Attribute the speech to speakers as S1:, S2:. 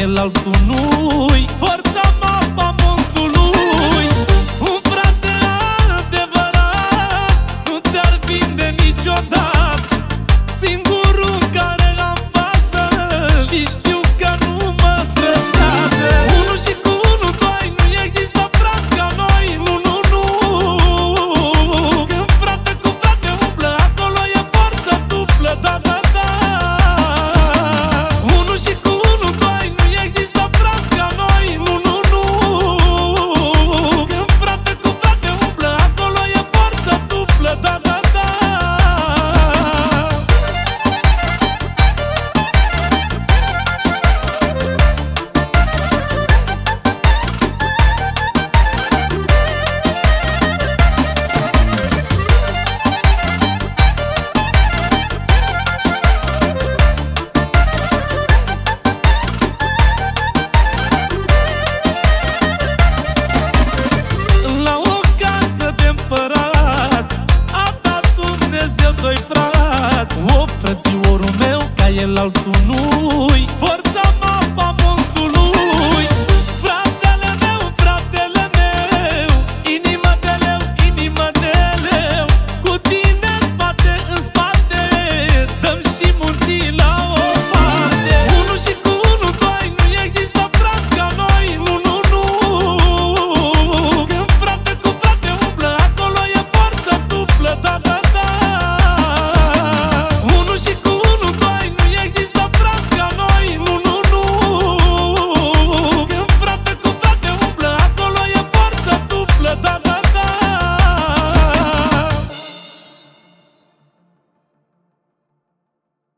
S1: el altul nu-i forța mapa montului. Un frate adevărat nu te-ar vinde niciodată, singurul care am pasă și știu că nu mă trădează. Unul și cu unul, doi, nu există frați ca noi, nu, nu, nu. Când frate cu frate umblă, acolo e forță dublă, da, da, da. Unul și cu unul, doi, nu există frați ca noi, nu, nu, nu. Când frate cu frate umblă, acolo e forță dublă, da, da, da. La o casă de împărați a dat Dumnezeu doi frați. O, frățiorul meu, ca el altul nu-i forța mapa montului.